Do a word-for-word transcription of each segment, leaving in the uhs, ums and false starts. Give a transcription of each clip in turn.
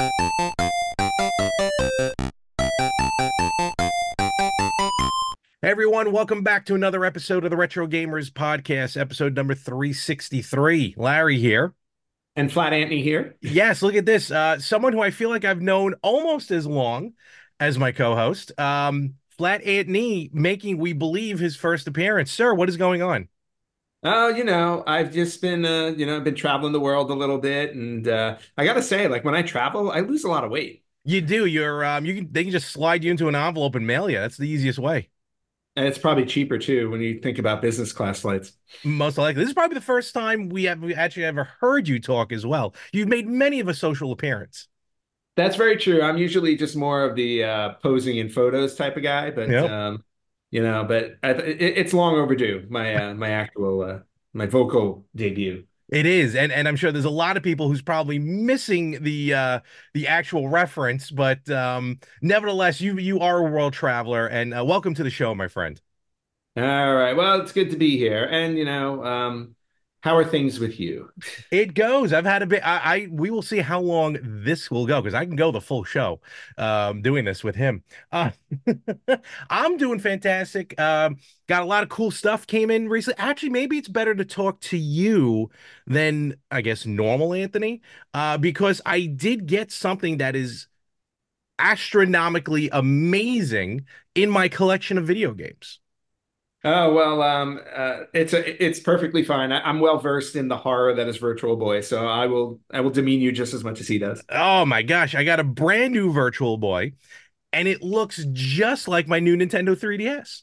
Hey everyone, welcome back to another episode of the Retro Gamers Podcast, episode number three sixty-three. Larry here. And Flat Anthony here. Yes, look at this. Uh, someone who I feel like I've known almost as long as my co-host, um, Flat Anthony, making, we believe, his first appearance. Sir, what is going on? Oh, you know, I've just been, uh, you know, been traveling the world a little bit, and uh, I gotta say, like when I travel, I lose a lot of weight, You do. You're um, you can they can just slide you into an envelope and mail you. That's the easiest way. and it's probably cheaper too when you think about business class flights. Most likely. This is probably the first time we have we actually ever heard you talk as well. You've made many of a social appearance. That's very true. I'm usually just more of the uh, posing in photos type of guy, but Yep. um, you know, but I, it, it's long overdue. My uh, my actual uh, my vocal debut. It is, and and I'm sure there's a lot of people who's probably missing the uh the actual reference, but um nevertheless, you you are a world traveler, and uh, welcome to the show, my friend. All right. Well, it's good to be here, and you know, um, how are things with you? It goes. I've had a bit. I, I we will see how long this will go because I can go the full show, um, doing this with him. Uh, I'm doing fantastic. Um, got a lot of cool stuff came in recently. Actually, maybe it's better to talk to you than I guess normal, Anthony, uh, because I did get something that is astronomically amazing in my collection of video games. Oh well, um, uh, it's a, it's perfectly fine. I, I'm well versed in the horror that is Virtual Boy, so I will I will demean you just as much as he does. Oh my gosh, I got a brand new Virtual Boy, and it looks just like my new Nintendo three D S.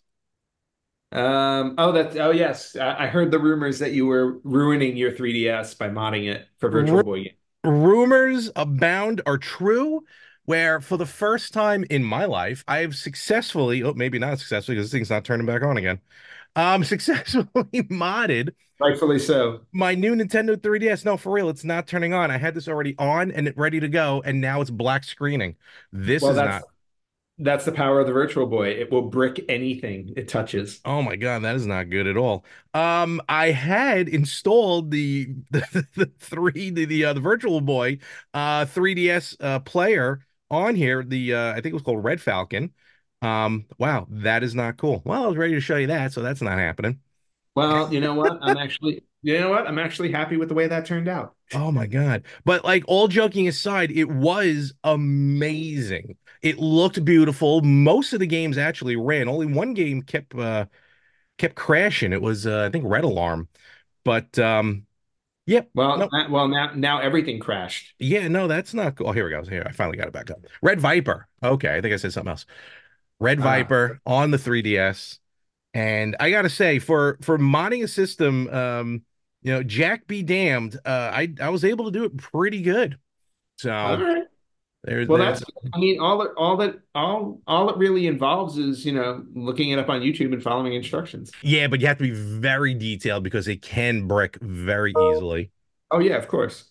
Um, oh that oh yes, I, I heard the rumors that you were ruining your three D S by modding it for Virtual Ru Boy game. Rumors abound are true, where for the first time in my life, I have successfully, oh, maybe not successfully because this thing's not turning back on again, um, successfully modded Rightfully so. my new Nintendo three D S. No, for real, it's not turning on. I had this already on and it ready to go, and now it's black screening. This Well, is that's not. that's the power of the Virtual Boy. It will brick anything it touches. Oh my God, that is not good at all. Um, I had installed the the, the three the the, uh, the Virtual Boy uh three D S uh player on here. The uh I think it was called Red Falcon. Um, wow, that is not cool. Well, I was ready to show you that, so that's not happening. Well, you know what? I'm actually you know what? I'm actually happy with the way that turned out. Oh my God. But like all joking aside, it was amazing. It looked beautiful. Most of the games actually ran. Only one game kept uh kept crashing. It was uh, I think Red Alarm. But um yep. Well, No. that, well now now everything crashed. Yeah, no, that's not cool. Oh, here we go. Here, I finally got it back up. Red Viper. Okay, I think I said something else. Red Ah, Viper on the three D S. And I gotta say, for for modding a system, um, you know, Jack be damned, uh, I I was able to do it pretty good. all So right. there's Well, there's that's, I mean, all it, all that, all, all it really involves is, you know, looking it up on YouTube and following instructions. yeah, but you have to be very detailed because it can brick very easily. Oh, yeah, of course.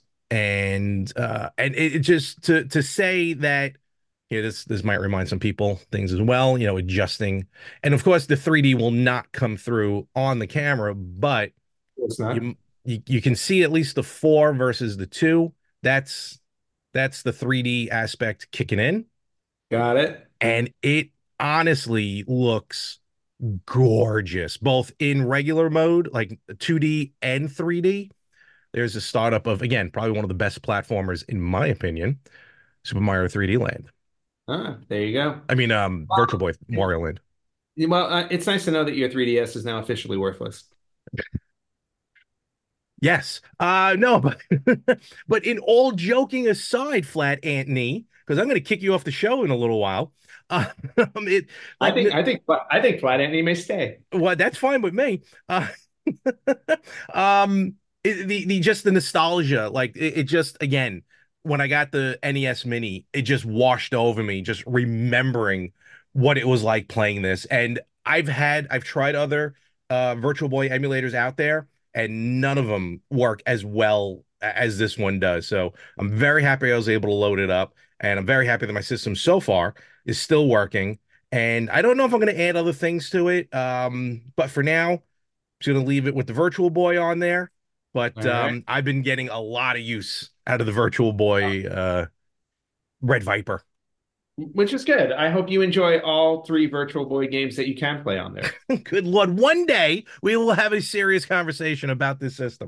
And uh and it, it just to to say that you know, this this might remind some people things as well, you know, adjusting. And of course the three D will not come through on the camera, but It's not. you you, you can see at least the four versus the two. That's that's the three D aspect kicking in. Got it. And it honestly looks gorgeous, both in regular mode, like two D and three D. There's a startup of, again, probably one of the best platformers, in my opinion, Super Mario three D Land. Ah, there you go. I mean, um, Virtual Boy Mario Land. Well, uh, it's nice to know that your three D S is now officially worthless. Yes. Uh, no, but but in all joking aside, Flat Anthony, because I'm going to kick you off the show in a little while. Uh, it I like think, I think, I think Flat Anthony may stay. well, that's fine with me. Uh, um, it, the the just the nostalgia, like it, it just again when I got the N E S Mini, it just washed over me, just remembering what it was like playing this. And I've had I've tried other uh Virtual Boy emulators out there, and none of them work as well as this one does. So I'm very happy I was able to load it up, and I'm very happy that my system so far is still working. And I don't know if I'm going to add other things to it, um, but for now just gonna leave it with the Virtual Boy on there. All But right. um, I've been getting a lot of use out of the Virtual Boy. Uh, Red Viper. which is good. I hope you enjoy all three Virtual Boy games that you can play on there. Good Lord. One day we will have a serious conversation about this system.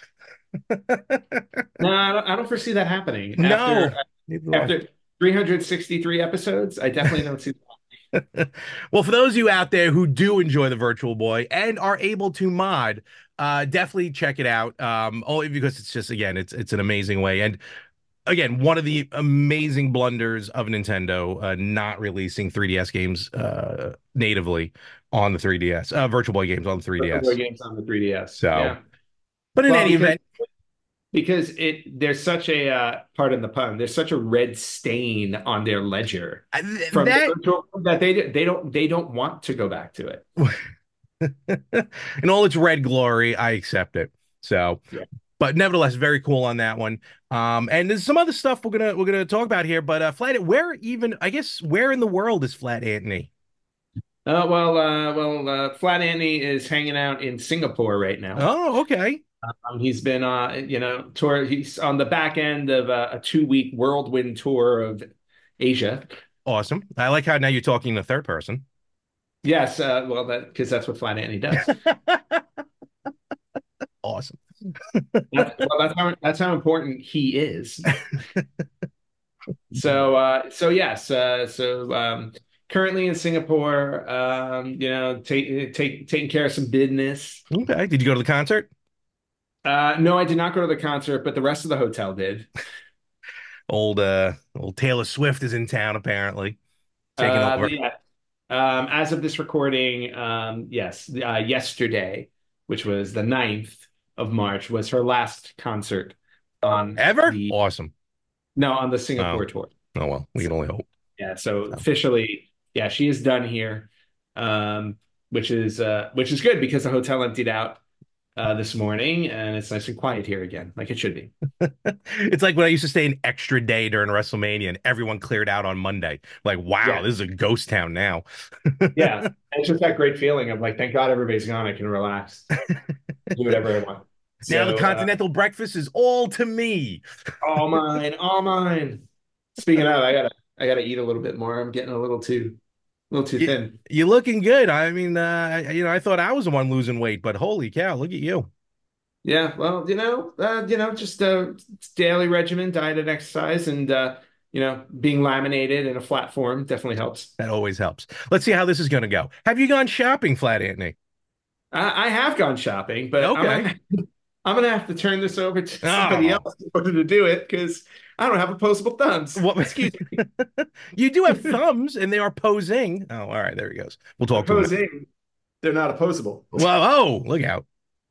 No, I don't, I don't foresee that happening after No, neither do I. after three hundred sixty-three episodes. I definitely don't see Well, for those of you out there who do enjoy the Virtual Boy and are able to mod, uh, definitely check it out. Um, only because it's just again, it's it's an amazing way. And again, one of the amazing blunders of Nintendo, uh, not releasing three D S games uh, natively on the three D S, uh, Virtual Boy games on the Virtual Boy three D S. games on the three D S. So, Yeah. but in Well, any because event, because it there's such a uh, pardon the pun, there's such a red stain on their ledger I- from the that virtual that they they don't they don't want to go back to it. in all its red glory, I accept it. So, Yeah. but nevertheless, very cool on that one. Um, and there's some other stuff we're gonna we're gonna talk about here. But uh, Flat, where even I guess where in the world is Flat Anthony? Uh, well, uh, well, uh, Flat Andy is hanging out in Singapore right now. Oh, okay, Um, he's been, uh, you know, tour. He's on the back end of a, a two-week whirlwind tour of Asia. awesome. I like how now you're talking in the third person. Yes, uh, well, that because that's what Flat Andy does. Awesome. That's, well, that's how that's how important he is. So, uh, so yes, uh, so um, currently in Singapore, um, you know, take, take taking care of some business. Okay. Did you go to the concert? Uh, no, I did not go to the concert, but the rest of the hotel did. Old uh old Taylor Swift is in town apparently, taking Uh, over. yeah. Um, as of this recording, um, yes, uh, yesterday, which was the ninth of March, was her last concert on Ever? the Awesome. no on the Oh, Singapore tour. oh well, we So, can only hope. yeah, so So. officially, yeah, she is done here, um, which is uh, which is good because the hotel emptied out uh, this morning and it's nice and quiet here again, like it should be. It's like when I used to stay an extra day during WrestleMania and everyone cleared out on Monday. Like, wow, Yeah, this is a ghost town now. yeah, and it's just that great feeling of like, thank God everybody's gone. I can relax, do whatever I want. Now the So, uh, continental breakfast is all to me. all mine, all mine. Speaking of, I gotta, I gotta eat a little bit more. I'm getting a little too, a little too You, thin. you're looking good. I mean, uh, you know, I thought I was the one losing weight, but holy cow, look at you. Yeah, well, you know, uh, you know, just uh, daily regimen, diet and exercise, and uh, you know, being laminated in a flat form definitely helps. That always helps. Let's see how this is going to go. Have you gone shopping, Flat Anthony? I, I have gone shopping, but I'm Okay. gonna, I'm gonna have to turn this over to somebody Oh, else in order to do it because I don't have opposable thumbs. what? Excuse me. You do have thumbs, and they are posing. Oh, all right, there he goes. We'll talk to him. Opposing, they're not opposable. Well, oh, look out.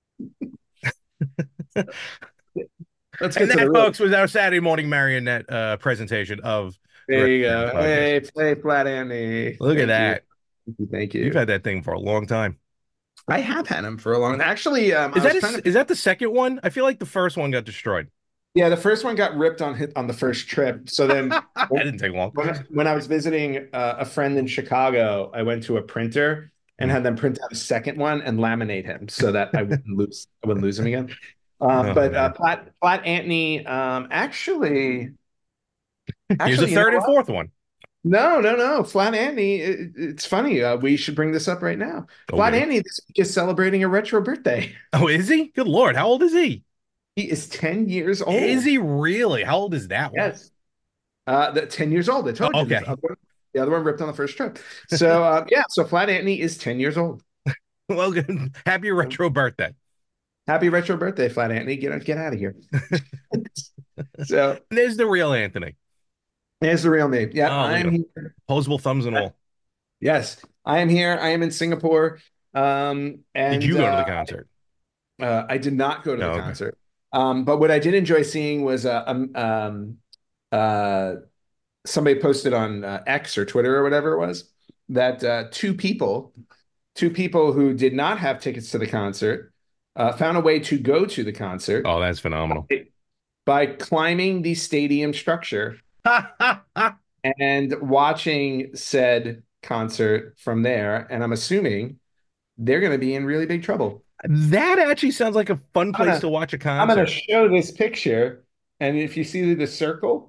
Let's And get to the that, real. folks, was our Saturday morning marionette uh, presentation of the There you Wrestling go. Podcast. Hey, hey, Flat Andy. Look at Thank you. that. Thank you. Thank You've you. had that thing for a long time. I have had him for a long. Actually, um, Is I that was trying a, to. is that the second one? I feel like the first one got destroyed. Yeah, the first one got ripped on hit on the first trip. So then, That didn't take long. when when I was visiting uh, a friend in Chicago, I went to a printer and had them print out a second one and laminate him so that I wouldn't lose I wouldn't lose him again. Um, Oh, but uh, man. Plat Plat Anthony, um, actually, Here's a actually, you know third and what? fourth one. No, no, no. Flat Anthony, it, it's funny. Uh, we should bring this up right now. Oh, Flat wait. Anthony this week is celebrating a retro birthday. Oh, is he? Good Lord. How old is he? He is ten years Is old. he really? How old is that one? Yes. Uh, the ten years old. I told Oh, you. The okay. other one, the other one ripped on the first trip. So uh, yeah, so Flat Anthony is ten years old. Well, good. Happy retro birthday. Happy retro birthday, Flat Anthony. Get get out of here. So And there's the real Anthony. there's the real name. Yeah, Oh, I look at am him. here. Posable thumbs and all. Yes, I am here. I am in Singapore. Um, Did and you go to the uh, concert? uh, I did not go to Oh, the okay. concert. Um, but what I did enjoy seeing was uh, um, um, uh, somebody posted on uh, X or Twitter or whatever it was that uh, two people, two people who did not have tickets to the concert, uh, found a way to go to the concert Oh, that's phenomenal. by climbing the stadium structure and watching said concert from there. And I'm assuming they're going to be in really big trouble. That actually sounds like a fun I'm place gonna, to watch a I'm gonna concert. show this picture, and if you see the circle,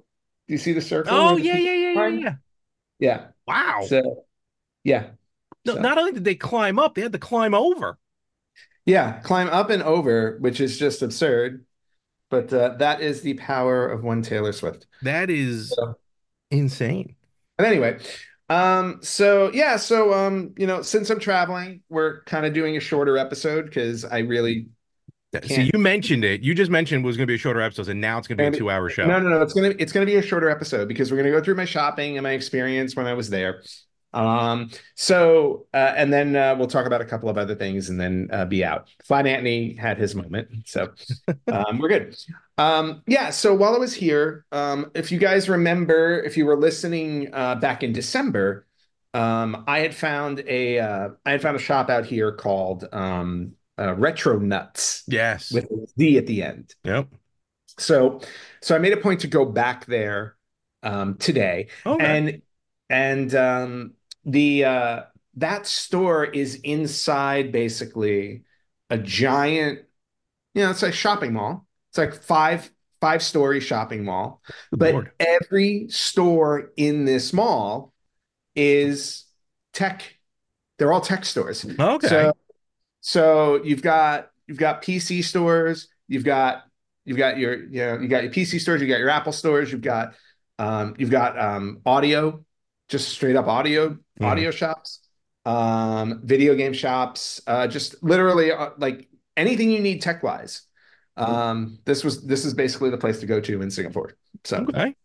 Do you see the circle Oh where the yeah, people yeah, yeah, yeah, climb? yeah. Yeah. Wow. So yeah. No, So not only did they climb up, they had to climb over. yeah, climb up and over, which is just absurd. But uh, that is the power of one Taylor Swift. That is So, insane. but anyway, um, so yeah, so um, you know, since I'm traveling, we're kind of doing a shorter episode because I really So can't. you mentioned it. You just mentioned it was going to be a shorter episode, and now it's going to be a And two-hour show. no, no, no, it's gonna it's gonna be a shorter episode because we're gonna go through my shopping and my experience when I was there. Um, so uh, and then uh, we'll talk about a couple of other things and then uh, be out. Flat Anthony had his moment, so um, we're good. Um, yeah. So while I was here, um, if you guys remember, if you were listening uh, back in December, um, I had found a uh, I had found a shop out here called um, uh, Retro Nuts Yes. with a Z at the end. Yep. So, so I made a point to go back there um, today, Okay. and and um, the uh, that store is inside basically a giant, you know, it's like shopping mall. It's like five five story shopping mall, Good but Lord. every store in this mall is tech. They're all tech stores. Okay. So so you've got you've got P C stores, you've got you've got your you know you got your P C stores, you got your Apple stores, you've got um, you've got um, audio, just straight up audio Mhm. audio shops, um, video game shops, uh, just literally uh, like anything you need tech wise. Um, this was this is basically the place to go to in Singapore. So Okay.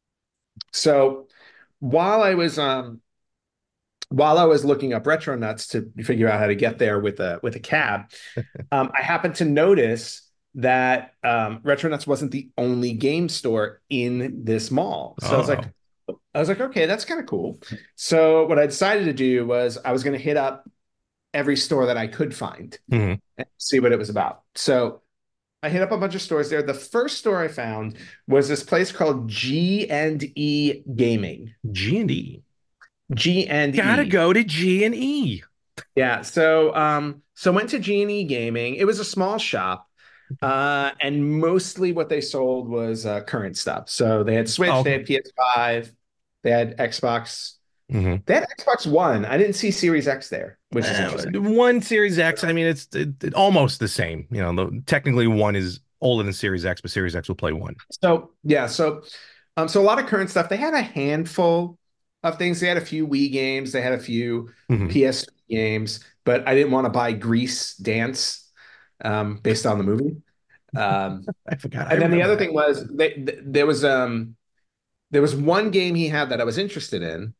so while I was um while I was looking up Retro Nuts to figure out how to get there with a with a cab, um, I happened to notice that um, Retro Nuts wasn't the only game store in this mall. So I was like, Oh. I was like, okay, that's kind of cool. So what I decided to do was I was going to hit up every store that I could find Mhm. and see what it was about. So I hit up a bunch of stores there. The first store I found was this place called G and E Gaming. G and E. G and Gotta E. go to G and E. Yeah. So um, so went to G and E Gaming. It was a small shop. Uh, and mostly what they sold was uh, current stuff. So they had Switch, they Okay. had P S five, they had Xbox, Mhm. they had Xbox One. I didn't see Series X there, which is Uh, interesting. one Series X. I mean, it's it, it- almost the same. You know, the, technically one is older than Series X, but Series X will play one. So yeah, so um, so a lot of current stuff. They had a handful of things. They had a few Wii games, they had a few Mhm. P S games, but I didn't want to buy Grease Dance um, based on the movie. Um, I forgot. I and then the remember other that. thing was they, th there was um there was one game he had that I was interested in,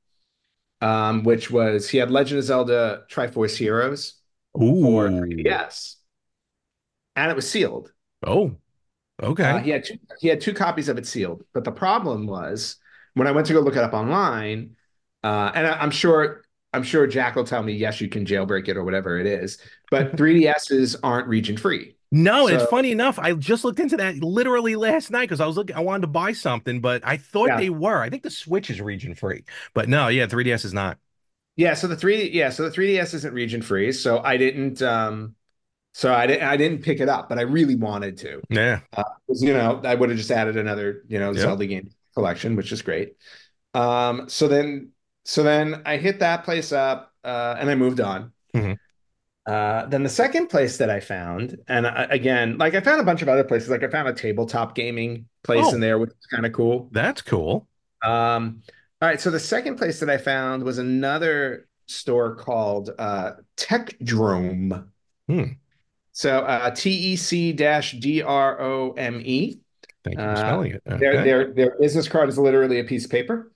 um, which was he had Legend of Zelda Triforce Heroes for Ooh. three D S, and it was sealed. Oh. Uh, Okay. he had two, he had two copies of it sealed, but the problem was when I went to go look it up online, uh, and I, I'm sure I'm sure Jack will tell me yes, you can jailbreak it or whatever it is, but three D S's aren't region free. No, and it's So funny enough. I just looked into that literally last night because I was looking. I wanted to buy something, but I thought yeah, they were. I think the Switch is region free, but no, yeah, three D S is not. yeah. So the three yeah, so the three D S isn't region free. So I didn't um, so I didn't I didn't pick it up, but I really wanted to. Yeah. Uh, 'cause, you know, I would have just added another, you know, Yep. Zelda game collection, which is great. Um, so then, so then I hit that place up, uh, and I moved on. Mhm. Uh, then the second place that I found, and I, again, like I found a bunch of other places, like I found a tabletop gaming place in Oh, there, which is kind of cool. that's cool. Um, all right, so the second place that I found was another store called uh, Techdrome. Hmm. So uh, T E C dash D R O M E. Thank you for Uh, spelling it. their Okay. their their business card is literally a piece of paper.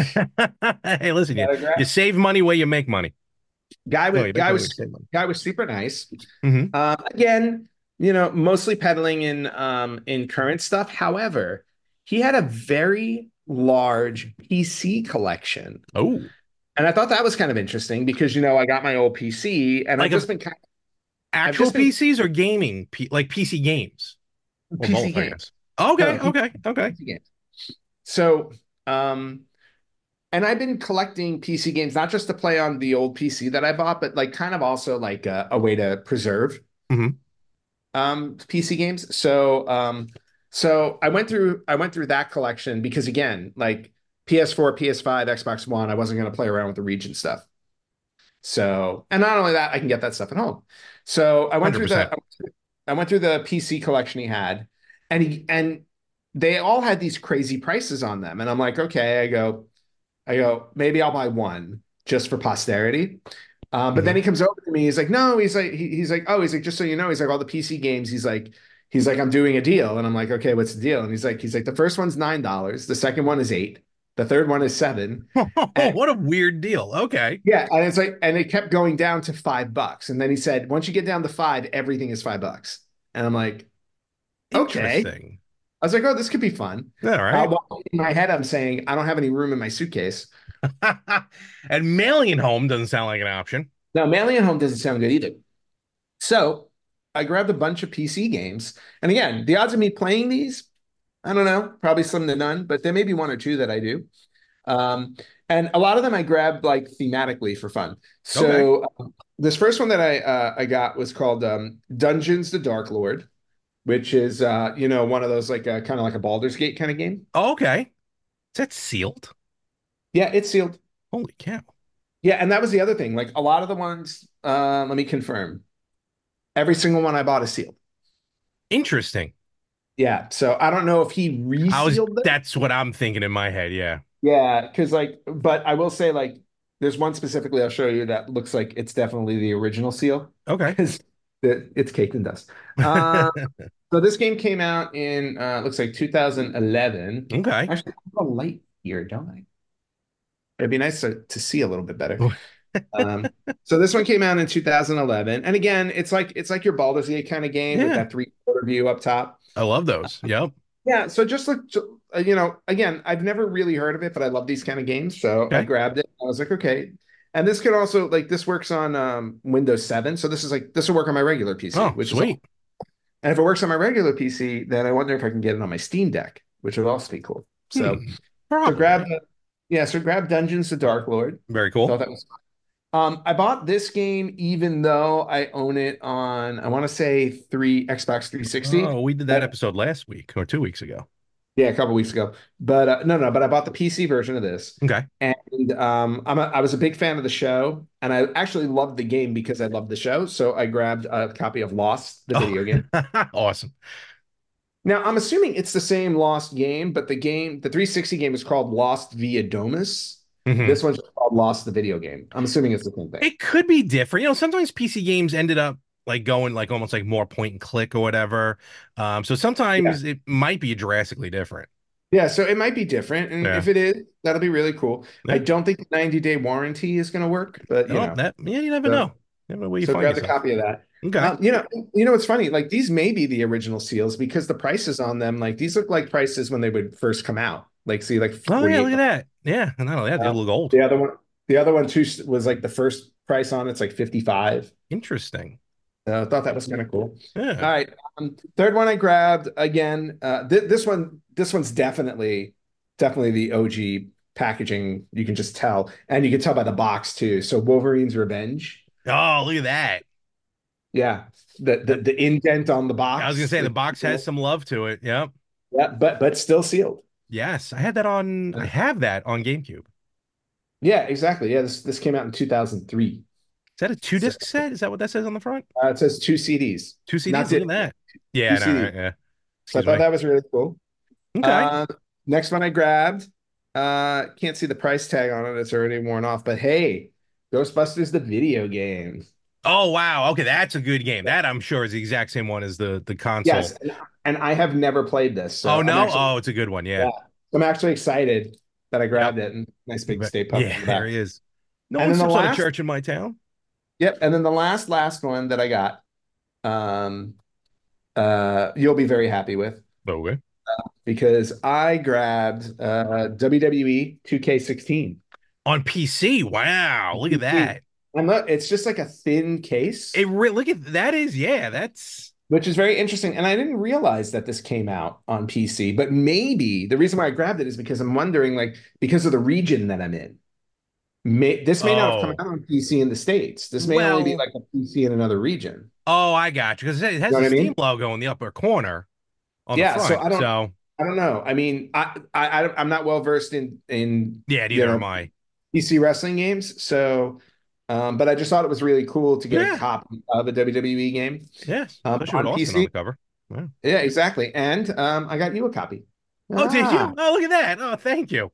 Hey, listen, you you Autograph. save money where you make money. Guy No, was you make guy money where you was save money. guy was super nice. Hmm. Um, again, you know, mostly peddling in um in current stuff. However, he had a very large P C collection. Oh, And I thought that was kind of interesting because you know I got my old P C and I've like just of been kind of, I've actual just been P Cs or gaming, P like P C games or P C both, I games. guess. No, Okay, P C, okay, okay. games. So um and I've been collecting P C games not just to play on the old P C that I bought, but like kind of also like a, a way to preserve Hmm. um P C games. So um So I went through I went through that collection because again, like P S four, P S five, Xbox One, I wasn't going to play around with the region stuff. So, and not only that, I can get that stuff at home. So I went through the one hundred percent. I went through the P C collection he had, and he and they all had these crazy prices on them. And I'm like, okay, I go, I go, maybe I'll buy one just for posterity. Um, but then Hmm. he comes over to me. He's like, no, he's like, he, he's like, oh, he's like, just so you know, he's like, all the P C games. He's like, he's like, I'm doing a deal, and I'm like, okay, what's the deal? And he's like, he's like, the first one's nine dollars, the second one is eight, the third one is seven, and What a weird deal. Okay. yeah, and it's like, and it kept going down to five bucks, and then he said, once you get down to five, everything is five bucks, and I'm like, okay. Interesting. I was like, oh, this could be fun. All Uh, right. well, in my head, I'm saying I don't have any room in my suitcase. And mailing home doesn't sound like an option. Now, mailing at home doesn't sound good either. So I grabbed a bunch of P C games. And again, the odds of me playing these, I don't know, probably slim to none, but there may be one or two that I do. Um, and a lot of them I grabbed like thematically for fun. Okay. So um, this first one that I uh, I got was called um, Dungeons: The Dark Lord, which is uh, you know, one of those like uh, kind of like a Baldur's Gate kind of game. Okay. Is that sealed? Yeah, it's sealed. Holy cow. Yeah, and that was the other thing. Like a lot of the ones, uh, let me confirm. Every single one I bought is sealed. Interesting. Yeah, so I don't know if he I was, resealed them. that's what I'm thinking in my head. Yeah. Yeah, because like, but I will say like, there's one specifically I'll show you that looks like it's definitely the original seal Okay. because it's caked in dust. Uh, so this game came out in uh, looks like two thousand eleven. Okay. Actually, I have a light here, don't I? It'd be nice to, to see a little bit better. Um, so this one came out in two thousand eleven, and again, it's like it's like your Baldur's Gate kind of game with Yeah. that three quarter view up top. I love those. Yep. Yeah, so just like uh, you know, again, I've never really heard of it, but I love these kind of games, so I Okay. grabbed it. I was like, okay. And this could also like this works on um, Windows seven, so this is like this will work on my regular P C, Oh, which is all. sweet. And if it works on my regular P C, then I wonder if I can get it on my Steam Deck, which would also be cool. So, Hmm. so grab, Probably. uh, yeah, so grab Dungeons: The Dark Lord. Very cool. Thought that was um, I bought this game even though I own it on, I want to say three Xbox three sixty. Oh, we did that But episode last week or two weeks ago. yeah, a couple weeks ago. But uh, no, no, but I bought the P C version of this. Okay. And um, I'm a, I was a big fan of the show, and I actually loved the game because I loved the show. So I grabbed a copy of Lost, the Oh, video game. awesome. Now I'm assuming it's the same Lost game, but the game, the three sixty game is called Lost Via Domus. Hmm. This one's called Lost, the video game. I'm assuming it's the same thing. It could be different. You know, sometimes P C games ended up like going like almost like more point and click or whatever. Um, so Yeah. sometimes it might be drastically different. Yeah, so it might be different. And Yeah. if it is, that'll be really cool. I Yeah. don't think the ninety day warranty is going to work, but you Oh, know, that yeah, you never so, know. Never know where you so find grab the yourself. copy of that. Okay. Um, you know, you know, it's funny. Like these may be the original seals because the prices on them, like these look like prices when they would first come out. Like, see, like Oh yeah, look forty-eight at bucks. that. Yeah, and not only that, they Uh, look old. the other one, the other one too was like the first price on it's like fifty-five. Interesting. So I thought that was kind of cool. Yeah. All right. Um, third one I grabbed again. Uh, th this one, this one's definitely, definitely the O G packaging. You can just tell, and you can tell by the box too. So Wolverine's Revenge. Oh, look at that. Yeah, the the, That the indent on the I was gonna box. say the is box has cool. some love to it. Yep. Yeah, but but still sealed. Yes, I had that on. I have that on GameCube. Yeah, exactly. Yeah, this this came out in two thousand three. Is that a two So disc set? Is that what that says on the front? uh, it says two C Ds, Two not C Ds. Look disc, at that. two Yeah. No. Right, C Ds. yeah. So I Excuse thought me. that was really cool. Okay. Uh, next one I grabbed. Uh, can't see the price tag on it. It's already worn off. But hey, Ghostbusters the video game. Oh wow. Okay, that's a good game. That I'm sure is the exact same one as the the Yes, console. and, and I have never played this, Oh so I'm no. actually Oh, it's a good one. Yeah. yeah, I'm actually excited that I Yep. grabbed it. And nice big But Stay Puft yeah, on the there back. he is. No And one then the steps on a last, church in my town. yep, and then the last last one that I got, um, uh, you'll be very happy with Okay. because I grabbed uh W W E two K sixteen. On P C. Wow. Look at that. And look, it's just like a thin case. It really look at that is yeah. That's Which is very interesting. And I didn't realize that this came out on P C, but maybe the reason why I grabbed it is because I'm wondering, like, because of the region that I'm in. May, this may not have come oh out on P C in the States. This may only be well. like a P C in another region. Oh, I got you because it You has know the what I Steam mean? logo in the upper corner. on the Yeah, so front. I don't So I don't know. I mean, I, I I'm not well versed in in yeah, you neither know am I. P C wrestling games. So, um, but I just thought it was really cool to get a Yeah, copy of a W W E game yes, um, especially with on Austin on the P C. cover. Yeah. Yeah, exactly. And um, I got you a copy. Oh, did Ah, you? Oh, look at that. Oh, thank you.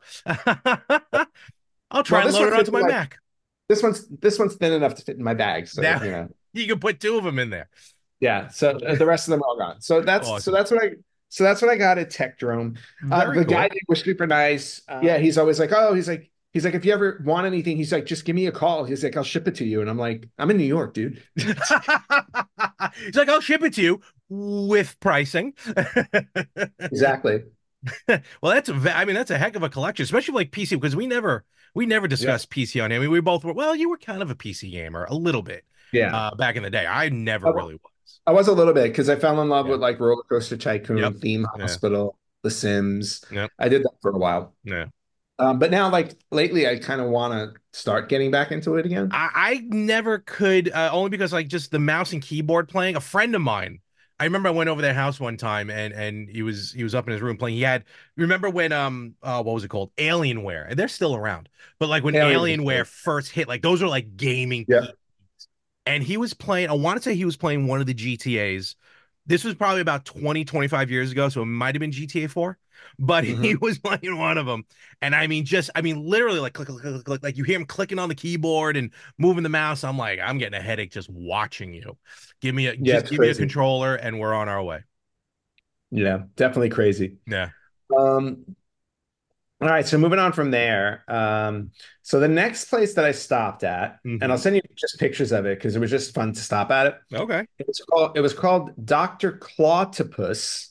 I'll well, try and this load one it fits onto in my like Mac. this one's this one's thin enough to fit in my bag. So Now you know, you can put two of them in there. yeah. So uh, the rest of them are all gone. So that's so Awesome. that's what I so that's what I got at Techdrome. Uh, Very the guy cool. was super nice. Uh, yeah, he's always like, oh, he's like. He's like, if you ever want anything, he's like, just give me a call. He's like, I'll ship it to you. And I'm like, I'm in New York, dude. He's like, I'll ship it to you with pricing. Exactly. Well, that's a, ve- I mean, that's a heck of a collection, especially like P C, because we never, we never Yeah. discussed P C on here. I mean, we both were, well, you were kind of a P C gamer a little bit, Yeah. uh, back in the day. I never I, really was. I was a little bit because I fell in love Yeah. with like Roller Coaster Yep. Tycoon, Theme Yeah. Hospital, The Sims. Yep. I did that for a while. Yeah. Um, but now, like lately, I kind of want to start getting back into it again. I, I never could, uh, only because like just the mouse and keyboard playing. A friend of mine, I remember I went over their house one time and and he was he was up in his room playing. He had remember when um uh what was it called? Alienware. And they're still around. But like when Aliens is Alienware cool. first hit, like those were like gaming Yeah. P Cs. And he was playing, I want to say he was playing one of the G T As. This was probably about twenty, twenty-five years ago, so it might have been G T A four, but he Hmm. was playing one of them. And I mean, just, I mean, literally like click, click, click, click, like you hear him clicking on the keyboard and moving the mouse. I'm like, I'm getting a headache just watching you. Give me a, Yeah, just it's give me a crazy. controller and we're on our way. Yeah, definitely crazy. Yeah. Um, all right, so moving on from there. Um, so the next place that I stopped at, and I'll Hmm. send you just pictures of it because it was just fun to stop at it. Okay. It was called it was called Doctor Clawtopus.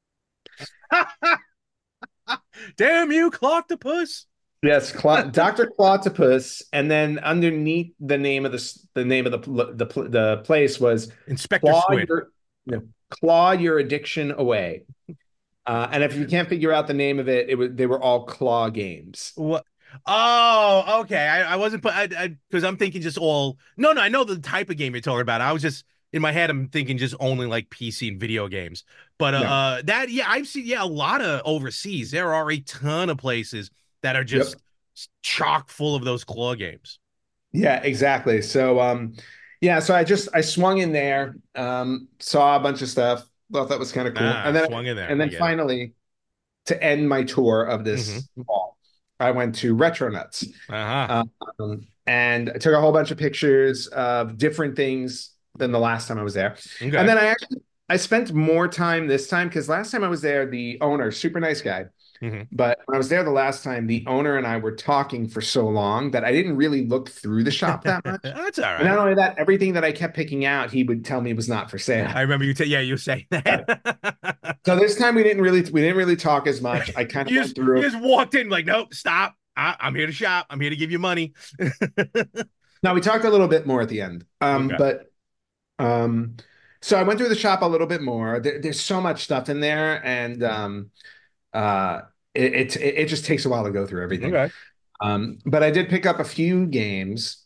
Damn you, Cloctopus. Yes, Cla Doctor Clawtopus, and then underneath the name of the the name of the the the place was Inspector Claw Squid. Your no, Claw Your Addiction Away. Uh, and if you can't figure out the name of it, it was they were all claw games. What? Oh, okay. I, I wasn't put I because I'm thinking just all. No, no. I know the type of game you're talking about. I was just in my head. I'm thinking just only like P C and video games. But uh, No. uh that yeah, I've seen yeah a lot of overseas. There are a ton of places that are Yep. just chock full of those claw games. Yeah, exactly. So um yeah, so I just I swung in there, um, saw a bunch of stuff, thought that was kind of cool. Ah, And then swung in there. and I then get it. finally to end my tour of Mm-hmm. this mall, I went to Retronuts. Uh-huh. Um, and I took a whole bunch of pictures of different things than the last time I was there. And Okay. then I actually I spent more time this time because last time I was there, the owner, super nice guy. Mm-hmm. But when I was there the last time, the owner and I were talking for so long that I didn't really look through the shop that much. That's all And not right. only that, everything that I kept picking out, he would tell me was not for I sale. remember you. T- yeah, you say that. So this time we didn't really we didn't really talk as much. I kind of you went just you through. just walked in like, nope, stop. I, I'm here to shop. I'm here to give you money. Now we talked a little bit more at the end. Um, Okay. but um, so I went through the shop a little bit more. There, there's so much stuff in there, and um, uh, it, it it just takes a while to go through everything. Okay. Um, but I did pick up a few games.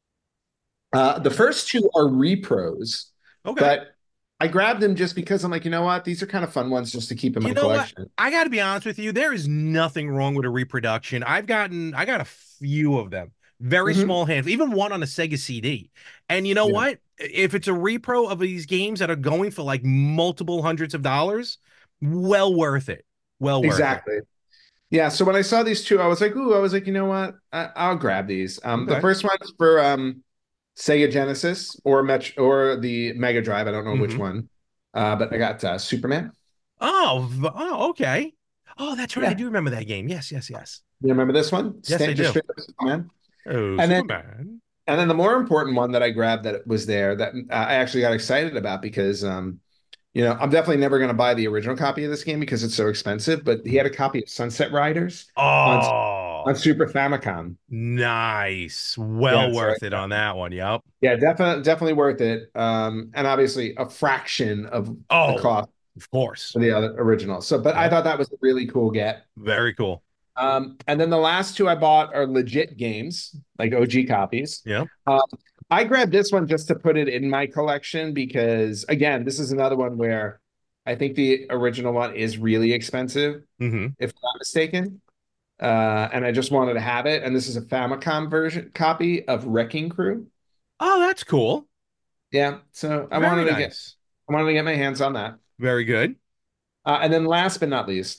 Uh, the first two are repros, Okay. but I grabbed them just because I'm like, you know what? These are kind of fun ones just to keep in You my know what? collection. I got to be honest with you. There is nothing wrong with a reproduction. I've gotten, I got a few of them, very Hmm. small handful, even one on a Sega C D. And you know Yeah, what? If it's a repro of these games that are going for like multiple hundreds of dollars, well worth it. Well worth it. exactly. Yeah. So when I saw these two, I was like, ooh, I was like, you know what? I, I'll grab these. Um, the Okay. first one's for um, Sega Genesis or Met or the Mega Drive. I don't know which Hmm. one. Uh, but I got uh, Superman. Oh, v- oh, okay. Oh, that's right. I Yeah. do remember that game. Yes, yes, yes. You remember this one? Yes, I Stand just do. straight up Superman. Oh, And then Superman. and then the more important one that I grabbed that was there that uh, I actually got excited about because um, you know, I'm definitely never going to buy the original copy of this game because it's so expensive, but he had a copy of Sunset Riders on Oh, on Super Famicom. nice. Yeah, Well so worth it on that one. Yep. yeah, definitely definitely worth it. Um, and obviously a fraction of the Oh, cost of course. of the other original. So, but I Yep. thought that was a really cool get. Very cool. Um, and then the last two I bought are legit games, like O G copies. Yep. Um, I grabbed this one just to put it in my collection because, again, this is another one where I think the original one is really expensive, Hmm. if I'm not mistaken. Uh, and I just wanted to have it. And this is a Famicom version copy of Wrecking Crew. Oh, that's cool. Yeah, so I Very wanted to get nice. I wanted to get my hands on that. Very good. Uh, and then last but not least,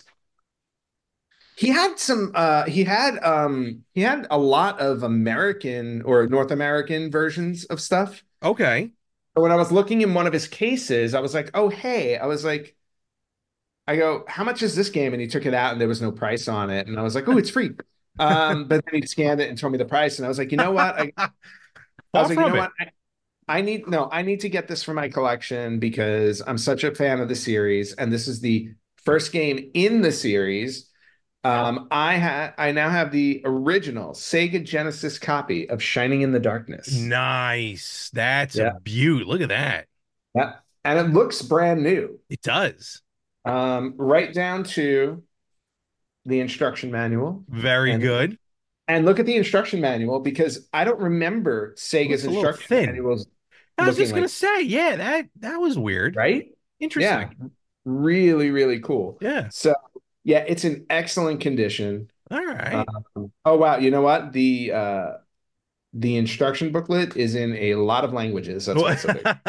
he had some uh he had um he had a lot of American or North American versions of stuff. Okay. So when I was looking in one of his cases, I was like, "Oh, hey." I was like, I go, "How much is this game?" And he took it out and there was no price on it. And I was like, "Oh, it's free." Um, but then he scanned it and told me the price and I was like, "You know what? I I Far was like, "You from know it. what? I need no, I need to get this for my collection because I'm such a fan of the series, and this is the first game in the series. Um, I had I now have the original Sega Genesis copy of Shining in the Darkness. Nice. That's a Yeah, beaut. Look at that. yeah, and it looks brand new, It does. um, right down to the instruction manual. Very And good. and look at the instruction manual because I don't remember Sega's Looks a little instruction thin. manuals I was looking just gonna like, say, yeah, that that was weird. right? Interesting. Yeah, really, really cool. Yeah. So, yeah, it's in excellent condition. All right. Um, oh wow, you know what? The uh the instruction booklet is in a lot of languages. That's why it's so big.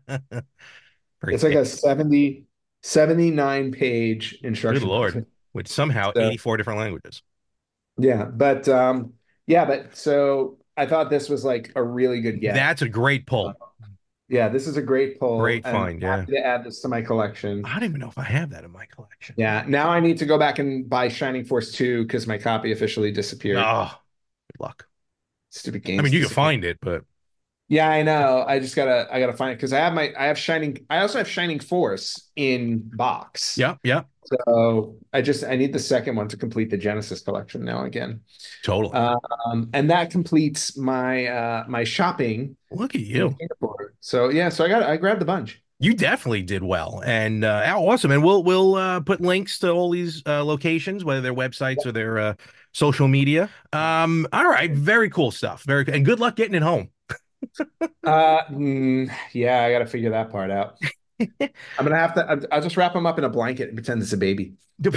Very It's like a thick. seventy seventy nine page Good instruction Lord. booklet. With somehow So, eighty-four different languages. yeah, but um yeah, but so I thought this was like a really good get. That's a great Uh, pull. yeah, this is a great pull Great and find. Yeah. happy to add this to my collection. I don't even know if I have that in my collection. Yeah, now I need to go back and buy Shining Force two because my copy officially disappeared. Oh, good luck. Stupid I mean, games you can disappear. find it, but Yeah, I know. I just gotta I gotta find it because I have my I have Shining I also have Shining Force in box. yeah, yeah, So I just I need the second one to complete the Genesis collection now again. totally. Um, and that completes my uh my shopping Look at in you. Singapore. So yeah, so I got I grabbed a bunch. You definitely did well, and uh, oh, awesome. And we'll we'll uh, put links to all these uh, locations, whether they're websites or their uh, social media. Um, all right, very cool stuff. Very and good luck getting it home. Uh mm, yeah, I gotta figure that part out. I'm gonna have to I'll I'll just wrap them up in a blanket and pretend it's a baby.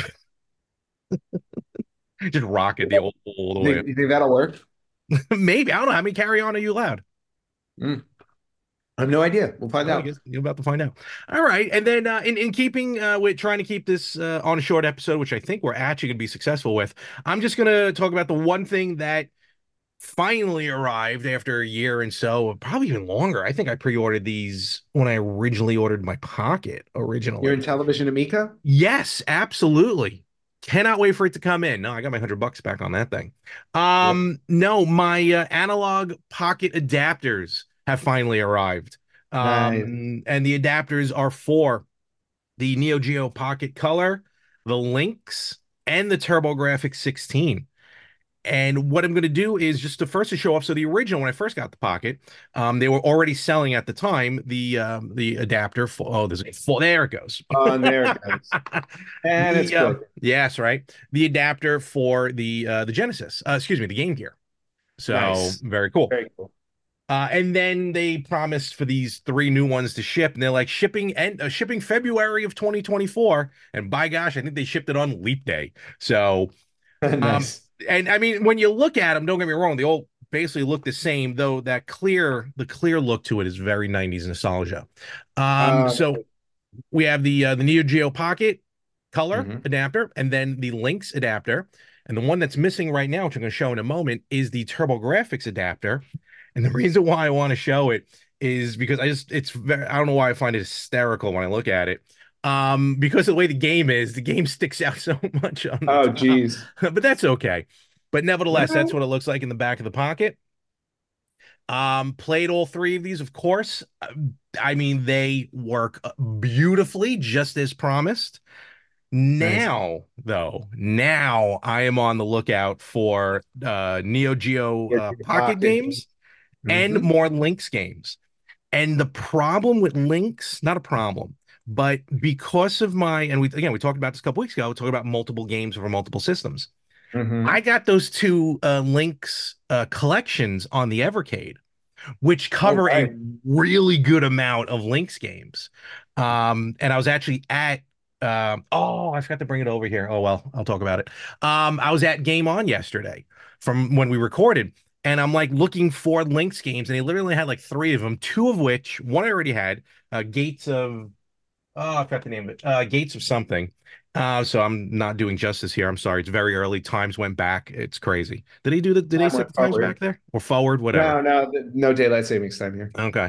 Just rock it the all, all the You way. think, you think that'll work? Maybe I don't know how many carry on are you allowed. Mm, I have no idea. We'll find Well, I out. guess you're about to find out. All right, and then uh, in in keeping uh, with trying to keep this uh, on a short episode, which I think we're actually going to be successful with, I'm just going to talk about the one thing that finally arrived after a year and so, probably even longer. I think I pre-ordered these when I originally ordered my Pocket You're originally. in Television Amica? Yes, absolutely. Cannot wait for it to come in. No, I got my hundred bucks back on that thing. Yep. Um, no, my uh, analog pocket adapters have finally arrived. Nice. Um, and the adapters are for the Neo Geo Pocket Color, the Lynx, and the TurboGrafx sixteen. And what I'm going to do is just to first to show off. So the original, when I first got the Pocket, um, they were already selling at the time the um, the adapter for. Oh, there's a full. There it goes. Oh, and there it goes. And it's The uh, broken. yes, right. The adapter for the uh, the Genesis. Uh, excuse me, the Game Gear. So Nice. very cool. Very cool. Uh, and then they promised for these three new ones to ship, and they're like shipping and uh, shipping February of twenty twenty-four. And by gosh, I think they shipped it on Leap Day. So um, Nice. and I mean, when you look at them, don't get me wrong, they all basically look the same, though that clear, the clear look to it is very nineties nostalgia. Um, Uh, so we have the uh, the Neo Geo Pocket color mhm. adapter, and then the Lynx adapter. And the one that's missing right now, which I'm going to show in a moment, is the TurboGrafx adapter. And the reason why I want to show it is because I just it's very, I don't know why I find it hysterical when I look at it. Um, because of the way the game is, the game sticks out so much on the Oh, top, geez. but that's okay. But nevertheless, that's No. what it looks like in the back of the pocket. Um, played all three of these, of course. Uh, I mean, they work beautifully, just as promised. Nice. Now, though, now I am on the lookout for uh, Neo Geo Your uh, your Pocket pocket. games and Hmm. more Lynx games. And the problem with Lynx, not a problem, but because of my, and we again, we talked about this a couple weeks ago, we talked about multiple games over multiple systems. I Hmm. got those two uh, Lynx uh, collections on the Evercade, which Oh, cover a right. really good amount of Lynx games. Um, and I was actually at um oh, I forgot to bring it over here. Oh well, I'll talk about it. Um, I was at Game On yesterday from when we recorded, and I'm like looking for Lynx games, and they literally had like three of them, two of which one I already had, uh Gates of oh, I forgot the name of it. Uh, Gates of something. Uh, so I'm not doing justice here. I'm sorry. It's very early. Times went back. It's crazy. Did he do the? Did they Time set went the times forward. back there or forward? Whatever. No, no, th- no daylight savings time here. Okay.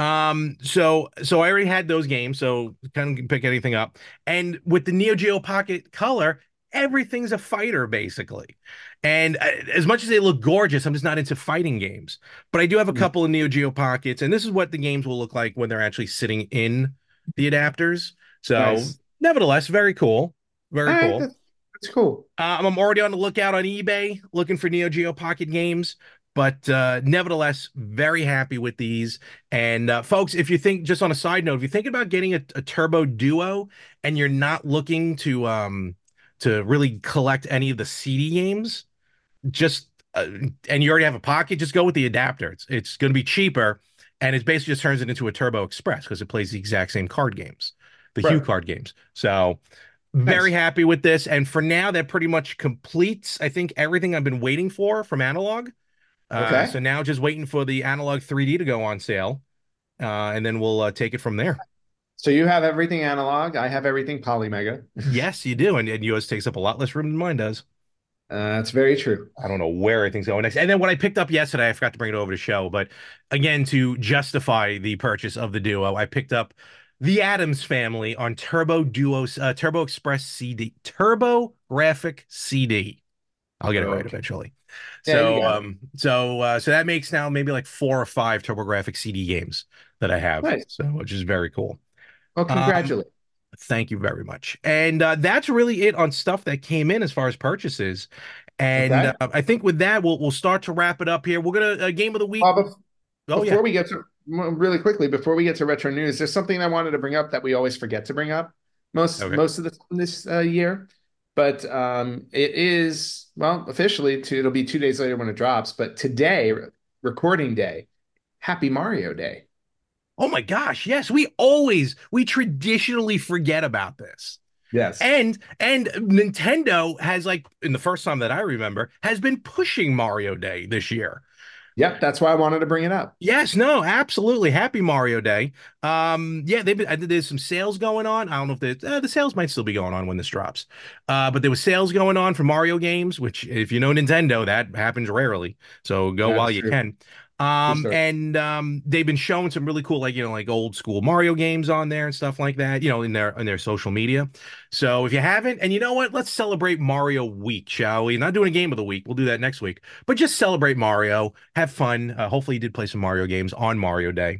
Um, so so I already had those games, so kind of pick anything up. And with the Neo Geo Pocket Color, everything's a fighter basically. And uh, as much as they look gorgeous, I'm just not into fighting games. But I do have a Mm. couple of Neo Geo Pockets, and this is what the games will look like when they're actually sitting in the adapters. So, Nice. nevertheless, very cool. All Very right, cool. that's, that's cool. Uh, I'm already on the lookout on eBay looking for Neo Geo Pocket games, but uh, nevertheless, very happy with these. And uh, folks, if you think, just on a side note, if you're thinking about getting a, a Turbo Duo and you're not looking to um to really collect any of the C D games, just uh, and you already have a pocket, just go with the adapter. It's it's going to be cheaper, and it basically just turns it into a Turbo Express because it plays the exact same card games, the Hue Right. card games. So very Nice. happy with this. And for now, that pretty much completes, I think, everything I've been waiting for from Analog. Uh, Okay. so now just waiting for the Analog three D to go on sale, uh, and then we'll uh, take it from there. So you have everything analog. I have everything Polymega. Yes, you do. And, and yours takes up a lot less room than mine does. Uh, that's very true. I don't know where everything's going next. And then what I picked up yesterday, I forgot to bring it over to show, but again, to justify the purchase of the Duo, I picked up the Adams Family on Turbo Duo, uh, Turbo Express C D, Turbo Graphic C D. I'll get it right Okay. eventually. Yeah, you So, got it. um, so, uh, so that makes now maybe like four or five TurboGrafx C D games that I have. Nice. So, which is very cool. Well, Um, congratulations. thank you very much. And uh, that's really it on stuff that came in as far as purchases. And Okay. uh, I think with that, we'll we'll start to wrap it up here. We're gonna uh, game of the week. Well, bef- Oh yeah. before we get to really quickly, before we get to retro news, there's something I wanted to bring up that we always forget to bring up most Okay. most of the time this uh, year. But um, it is well officially to it'll be two days later when it drops. But today, recording day, Happy Mario Day. Oh my gosh, yes. We always we traditionally forget about this. Yes. And and Nintendo has like in the first time that I remember has been pushing Mario Day this year. Yep. That's why I wanted to bring it up. Yes, no, absolutely. Happy Mario Day. Um, yeah, they've been, I think there's some sales going on. I don't know if the uh, the sales might still be going on when this drops. Uh, but there was sales going on for Mario games, which if you know Nintendo, that happens rarely. So go while That's you true. can. True Um, story. and um, they've been showing some really cool, like you know, like old school Mario games on there and stuff like that, you know, in their in their social media. So if you haven't, and you know what, let's celebrate Mario Week, shall we? Not doing a game of the week. We'll do that next week. But just celebrate Mario, have fun. Uh, hopefully, you did play some Mario games on Mario Day.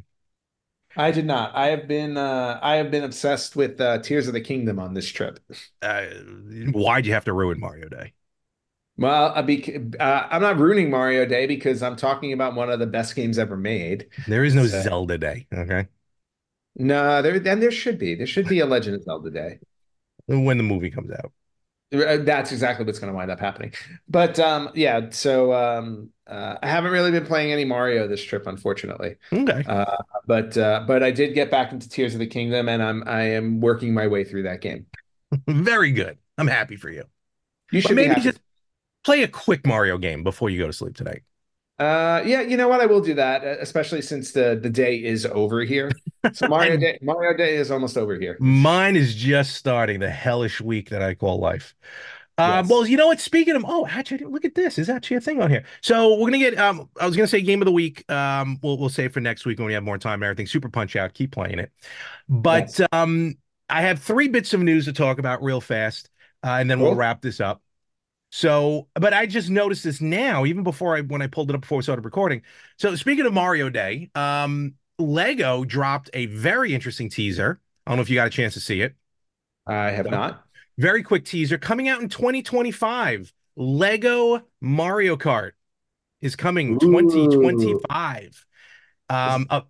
I did not. I have been uh, I have been obsessed with uh, Tears of the Kingdom on this trip. Uh, why'd you have to ruin Mario Day? Well, I be, uh, I'm not ruining Mario Day because I'm talking about one of the best games ever made. There is no So Zelda Day. Okay, no, there then there should be there should be a Legend of Zelda Day. when the movie comes out. Uh, That's exactly what's going to wind up happening. But um, yeah, so um, uh, I haven't really been playing any Mario this trip, unfortunately. Okay, Uh, but uh, but I did get back into Tears of the Kingdom, and I'm I am working my way through that game. very good. I'm happy for you. You But should be maybe happy. just play a quick Mario game before you go to sleep tonight. Uh, yeah, you know what? I will do that, uh, especially since the the day is over here. So Mario And Day Mario Day is almost over here. mine is just starting the hellish week that I call life. Um, well, Yes. you know what? Speaking of, oh, actually, look at this. There's actually a thing on here. So we're gonna get. Um, I was gonna say game of the week. Um, we'll we'll save for next week when we have more time and everything. Super Punch Out. Keep playing it. But Yes. um, I have three bits of news to talk about real fast, uh, and then we'll Cool. wrap this up. So, but I just noticed this now, even before I when I pulled it up before we started recording. So speaking of Mario Day, um, Lego dropped a very interesting teaser. I don't know if you got a chance to see it. I have No. not. Very quick teaser coming out in twenty twenty-five. Lego Mario Kart is coming Ooh. twenty twenty-five. Is Um, a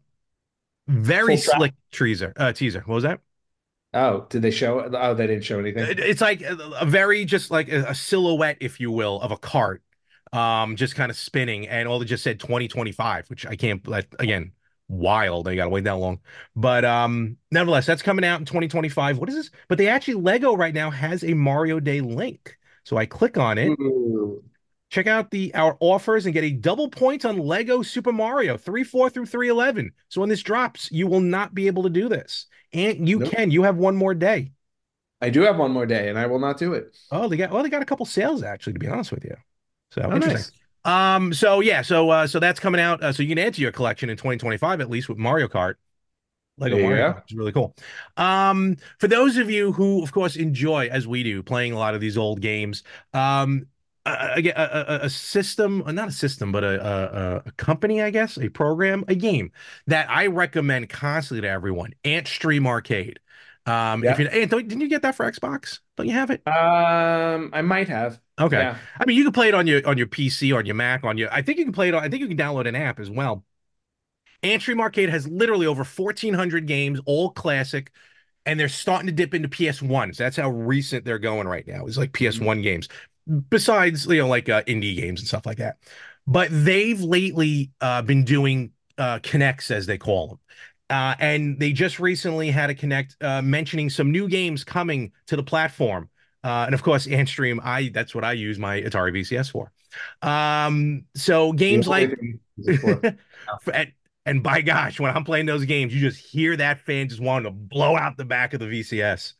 very full track. slick teaser. Uh, teaser. What was that? Oh, did they show? Oh, they didn't show anything. It- It's like a, a very just like a, a silhouette, if you will, of a cart, um, just kind of spinning, and all it just said twenty twenty-five, which I can't. Like, again, wild. They gotta wait that long. But um, nevertheless, that's coming out in twenty twenty-five. What is this? But they actually Lego right now has a Mario Day link. So I click on it. Ooh. Check out the our offers and get a double point on Lego Super Mario three four through three eleven. So when this drops, you will not be able to do this. And you Nope. can. You have one more day. I do have one more day, and I will not do it. Oh, they got well, they got a couple sales actually, to be honest with you. So Oh, interesting. nice. Um, so yeah, so uh so that's coming out. Uh, so you can add to your collection in twenty twenty-five at least with Mario Kart. Lego There you Mario go. Kart is really cool. Um, for those of you who, of course, enjoy, as we do, playing a lot of these old games, um, a, a, a, a system, uh, not a system, but a, a, a company, I guess, a program, a game that I recommend constantly to everyone, Antstream Arcade. Um, if Yeah. you, Ant, don't- didn't you get that for Xbox? Don't you have it? Um, I might have. Okay. Yeah. I mean, you can play it on your on your P C, on your Mac, on your. I think you can play it on. I think you can download an app as well. Antstream Arcade has literally over fourteen hundred games, all classic, and they're starting to dip into P S one. So that's how recent they're going right now. It's like P S one games, besides, you know, like uh, indie games and stuff like that. But they've lately uh, been doing uh, connects, as they call them. Uh, and they just recently had a connect uh, mentioning some new games coming to the platform. Uh, and of course, Antstream, I that's what I use my Atari V C S for. Um, so The games only like thing is it for. and, and by gosh, when I'm playing those games, you just hear that fan just wanting to blow out the back of the V C S.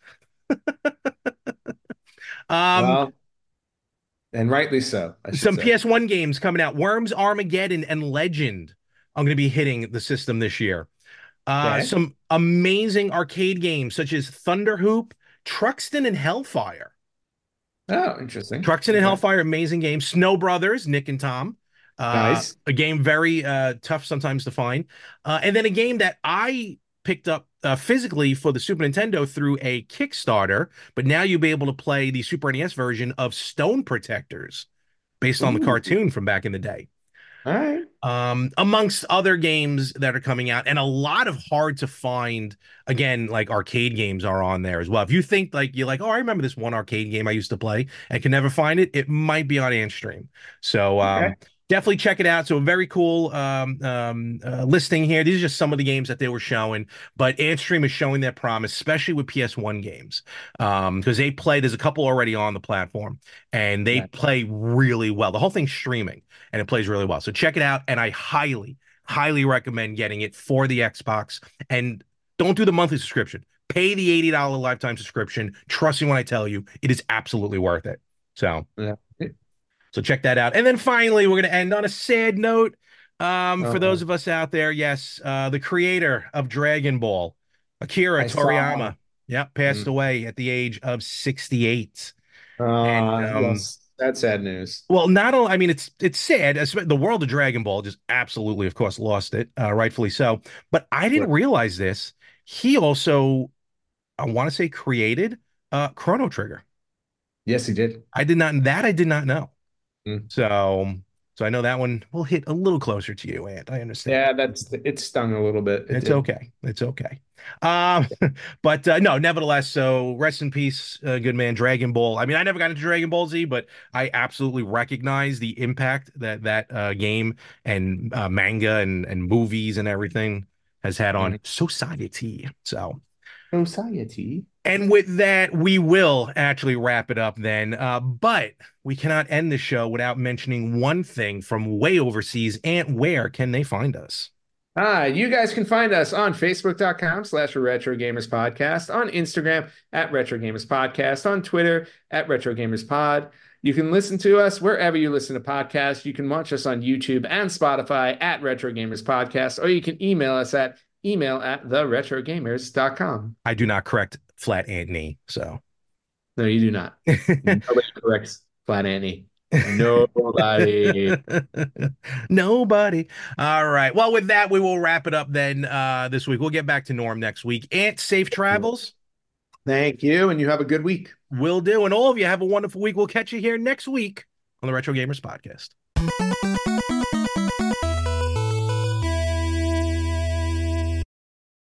Um, Well, and rightly so, I should some say. P S one games coming out. Worms, Armageddon, and Legend. I'm going to be hitting the system this year. Uh, Okay. some amazing arcade games such as Thunder Hoop, Truxton, and Hellfire. Oh, interesting. Truxton and Okay. Hellfire, amazing game. Snow Brothers, Nick and Tom. Uh, Nice. a game very uh, tough sometimes to find. Uh, and then a game that I picked up uh, physically for the Super Nintendo through a Kickstarter, but now you'll be able to play the Super N E S version of Stone Protectors based on the Ooh. cartoon from back in the day. All right. Um, amongst other games that are coming out, and a lot of hard to find, again, like arcade games are on there as well. If you think like you're like, oh, I remember this one arcade game I used to play and can never find it, it might be on Antstream. So Okay. um, definitely check it out. So a very cool um, um, uh, listing here. These are just some of the games that they were showing, but Antstream is showing their promise, especially with P S one games, um, because they play. There's a couple already on the platform, and they Nice. play really well. The whole thing's streaming and it plays really well. So check it out. And I highly, highly recommend getting it for the Xbox. And don't do the monthly subscription. Pay the eighty dollars lifetime subscription. Trust me when I tell you, it is absolutely worth it. So, Yeah. so check that out. And then finally, we're going to end on a sad note. Um, for those Oh, of us out there, yes, uh, the creator of Dragon Ball, Akira I saw. Toriyama, yeah, passed Mm. away at the age of sixty-eight. And Uh, um, yes, that's sad news. well, not only, I mean, it's it's sad. The world of Dragon Ball just absolutely, of course, lost it, uh, rightfully so. But I didn't Right. realize this. He also, I want to say, created uh, Chrono Trigger. Yes, he did. I did not, that I did not know. Mm. So, so I know that one will hit a little closer to you, Ant. I understand. Yeah, that's it stung a little bit. It It's did. okay. It's okay. Um, but uh, no, nevertheless, so rest in peace, uh, good man, Dragon Ball. I mean, I never got into Dragon Ball Z, but I absolutely recognize the impact that that uh, game and uh, manga and and movies and everything has had on Mhm. society. So, Society. and with that, we will actually wrap it up then. Uh, but we cannot end the show without mentioning one thing from way overseas. And where can they find us? Ah, you guys can find us on Facebook.com slash Retro Gamers Podcast, on Instagram at Retro Gamers Podcast, on Twitter at Retro Gamers Pod. You can listen to us wherever you listen to podcasts. You can watch us on YouTube and Spotify at Retro Gamers Podcast, or you can email us at email at the retro gamers dot com. I do not correct Flat Ant Knee, so. No, you do not. Nobody corrects Flat Annie. Nobody. Nobody. All right. Well, with that, we will wrap it up then uh, this week. We'll get back to norm next week. Ant, safe travels. Thank you, and you have a good week. Will do. And all of you have a wonderful week. We'll catch you here next week on the Retro Gamers Podcast.